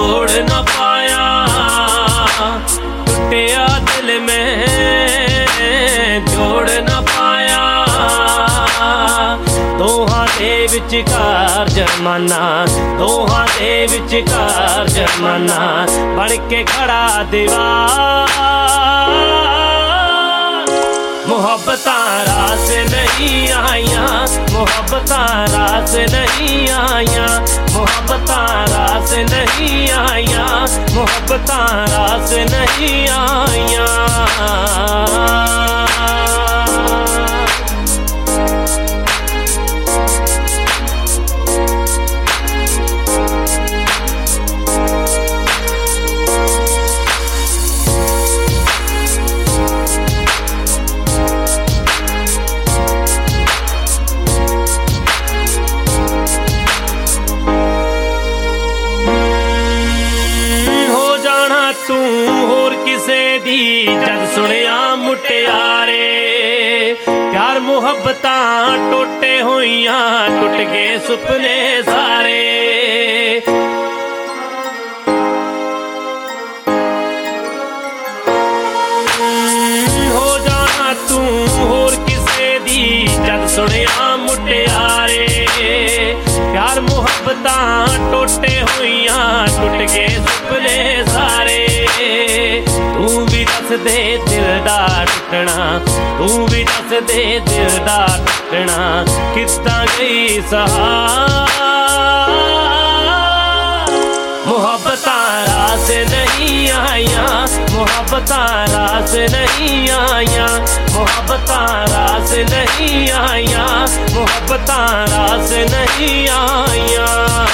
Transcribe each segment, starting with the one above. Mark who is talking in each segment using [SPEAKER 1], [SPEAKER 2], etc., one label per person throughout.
[SPEAKER 1] जोड़ न पाया, टूटिया दिल में जोड़ न पाया। दोहां दे विचकार जमाना, दोहां दे विचकार जमाना बन के खड़ा दीवार। मोहब्बतां रास नहीं आया, मोहब्बतां रास नहीं आया, मोहब्बतां रास नहीं आया, मोहब्बतां रास नहीं आया। तू होर किसे दी जद सुनिया मुटियारे, प्यार मुहब्बतां टोटे होइयां, टुट गए सुपने सारे। हो जाना तू होर किसे दी जद सुनिया मुटियारे, प्यार मुहब्बतां टोटे होइयां, टुट गए सुपने सारे। तू भी दस दे दिल दा टुटना, तू भी दस दे दिल दा टुटना किद्दां गई सहार। मोहब्बतां रास नहीं आया, मोहब्बतां रास नहीं आया, मोहब्बतां रास नहीं आया, मोहब्बतां रास नहीं आया।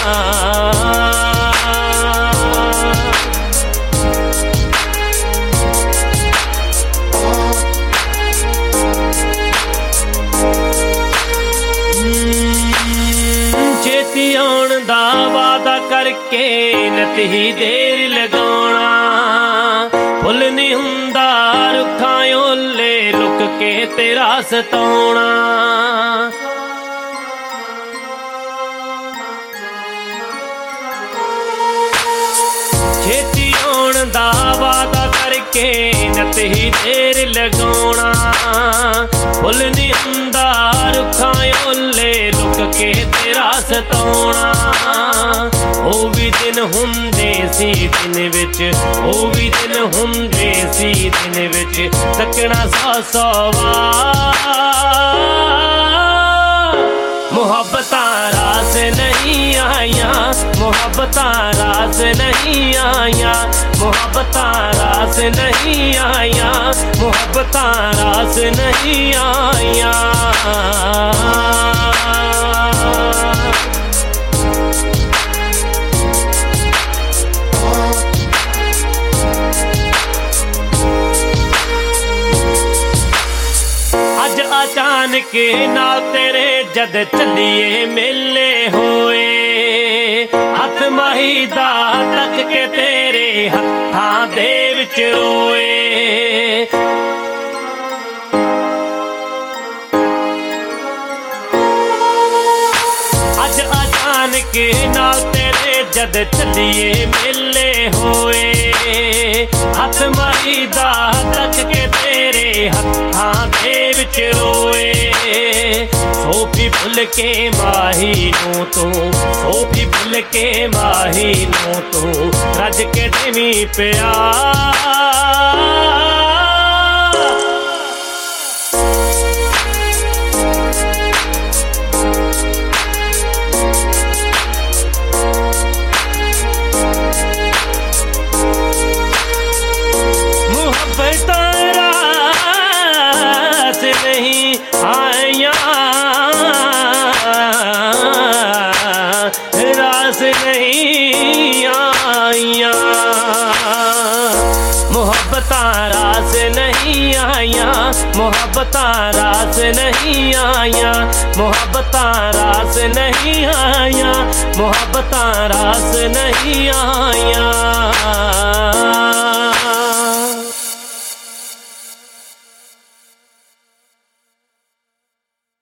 [SPEAKER 1] छेती आउण दा वादा करके नत ही देर लगाउणा, फुल नहीं हुंदा रुखां ओले लुक के तेरा सताउणा। छेती आउण दा वादा करके नत ही देर लगाउणा, फुल नहीं हुंदा रुखां ओले लुक के तेरा सताउणा। ओ भी दिन हुंदे सी दिन विच, ओ भी दिन हुंदे सी दिन विच तकना 100 वार। मोहब्बतां रास नहीं आया, मोहब्बतां रास नहीं आया, मोहब्बतां रास नहीं आया, मोहब्बतां रास नहीं आया। अज अचानक नाल तेरे जद चलिए मेले होए, हथ माही दा तक के तेरे हत्थां दे विच रोए। अज अचानक नाल तेरे जद चलिए मेले होए, हथ माही दा तक के तेरे हत्थां दे विच रोए। सोफी भुल के माही नूं तू, सोफी भुल के माही नूं तू रज के देवी प्यार। रास नहीं आया, रास नहीं आया, मोहब्बतां रास नहीं आया, मोहब्बतां रास नहीं आया, मोहब्बतां रास नहीं आया, मोहब्बतां रास नहीं आया।